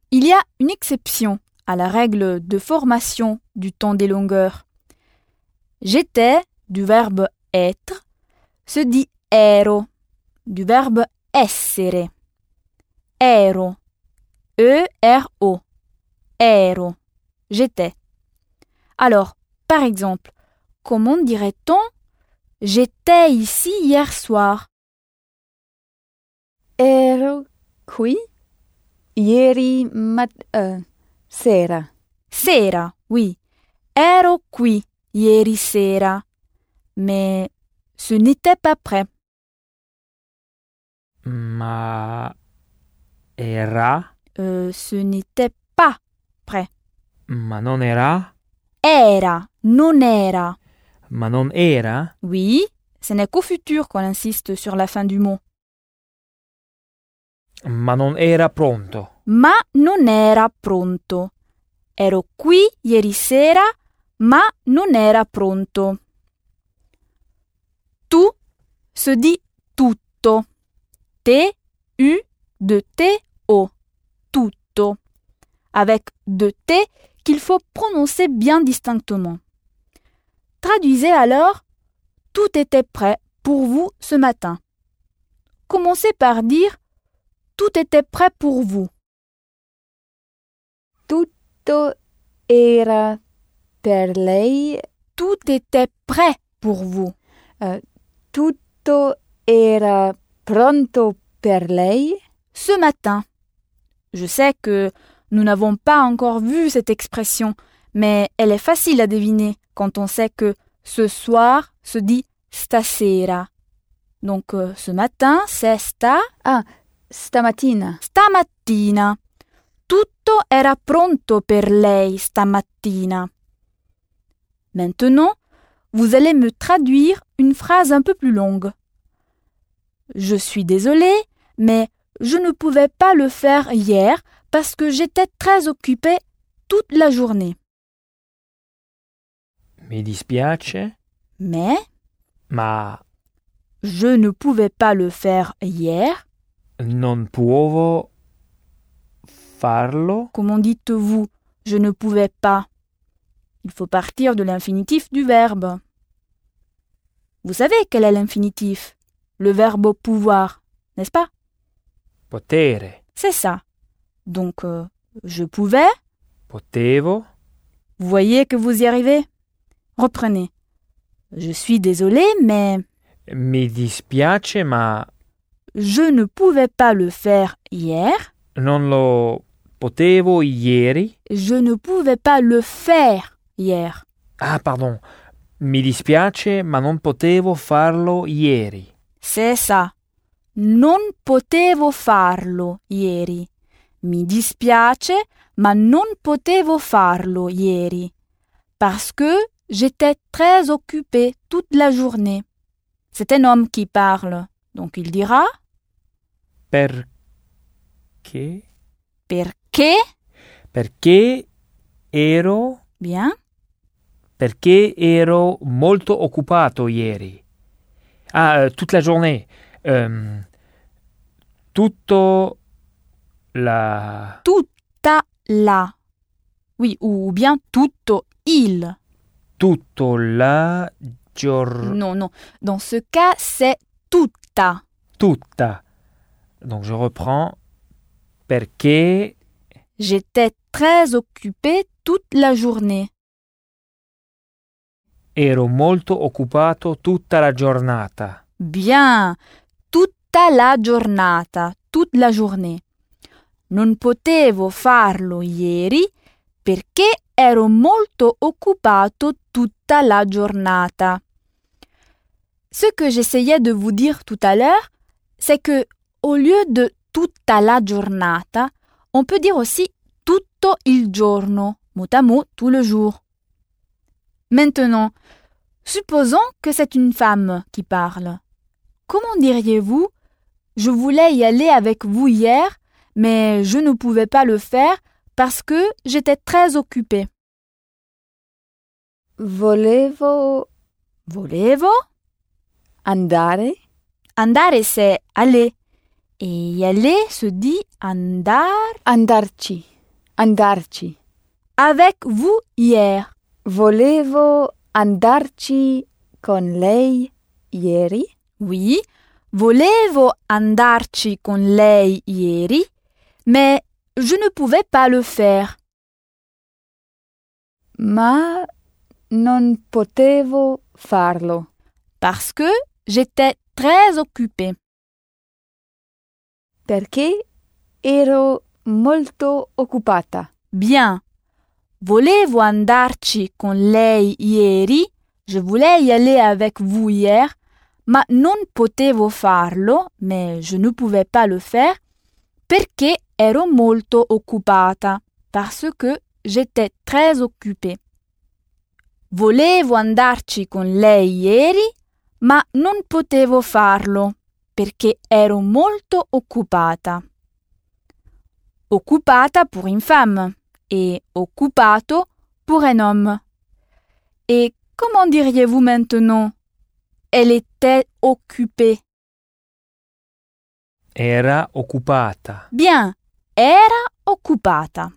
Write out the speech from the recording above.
il y a une exception à la règle de formation du temps des longueurs. J'étais, du verbe être, se dit ero, du verbe essere. Ero, E-R-O, ero, j'étais. Alors, par exemple, comment dirait-on « J'étais ici hier soir » Ero qui ieri sera. Sera, oui. Ero qui ieri sera. Mais ce n'était pas prêt. Ma era? Ce n'était pas prêt. Ma non era? Era, non era. Ma non era? Oui, ce n'est qu'au futur qu'on insiste sur la fin du mot. Ma non era pronto. Ma non era pronto. Ero qui ieri sera, ma non era pronto. Tu se dit tutto. T-U de T-O. Tutto. Avec deux T qu'il faut prononcer bien distinctement. Traduisez alors « Tout était prêt pour vous ce matin ». Commencez par dire « Tout était prêt pour vous ». Tutto era per lei. Tout était prêt pour vous. Tutto era pronto per lei. Ce matin. Je sais que nous n'avons pas encore vu cette expression, mais elle est facile à deviner quand on sait que ce soir se dit stasera. Donc ce matin, c'est Stamattina. Stamattina. Tutto era pronto per lei stamattina. Maintenant, vous allez me traduire une phrase un peu plus longue. Je suis désolée, mais je ne pouvais pas le faire hier parce que j'étais très occupée toute la journée. Mi dispiace, Mais ma je ne pouvais pas le faire hier. non potevo farlo. Comment dites-vous « je ne pouvais pas » Il faut partir de l'infinitif du verbe. Vous savez quel est l'infinitif? Le verbe pouvoir, n'est-ce pas? Potere, C'est ça. Donc, je pouvais. potevo, Vous voyez que vous y arrivez? Reprenez. Je suis désolée, mais mi dispiace, ma je ne pouvais pas le faire hier. non lo potevo ieri. Je ne pouvais pas le faire hier. Ah, pardon. Mi dispiace, ma non potevo farlo ieri. C'est ça. Non potevo farlo ieri. Mi dispiace, ma non potevo farlo ieri. Parce que j'étais très occupée toute la journée. C'est un homme qui parle. Donc il dira Perché? perché. Perché ero Bien. Perché ero molto occupato ieri. Ah, toute la journée. Tutto la... Tutta la. Oui, ou bien tutto il. Tutto la giornata. Non, non. Dans ce cas, c'est tutta. Tutta. Donc je reprends. Perché J'étais très occupée toute la journée. ero molto occupato tutta la giornata. Bien. Tutta la giornata. Toute la journée. Non potevo farlo ieri perché ero molto occupato tutta la giornata. Ce que j'essayais de vous dire tout à l'heure, c'est que au lieu de tutta la giornata, on peut dire aussi tutto il giorno, mot à mot, tout le jour. Maintenant, supposons que c'est une femme qui parle. Comment diriez-vous « Je voulais y aller avec vous hier, mais je ne pouvais pas le faire parce que j'étais très occupée. » Volevo andare. Andare, c'est aller. Et y aller se dit andarci. andarci. Avec vous hier. Volevo andarci con lei ieri. Oui, volevo andarci con lei ieri, mais je ne pouvais pas le faire. Ma non potevo farlo. Parce que j'étais très occupée. Perché ero molto occupata. Bien. Volevo andarci con lei ieri, je voulais y aller avec vous hier, ma non potevo farlo, mais je ne pouvais pas le faire, perché ero molto occupata, parce que j'étais très occupée. Volevo andarci con lei ieri, ma non potevo farlo, perché ero molto occupata. Occupata pour une femme et occupato pour un homme. Et comment diriez-vous maintenant? Elle était occupée. Era occupata. Bien, era occupata.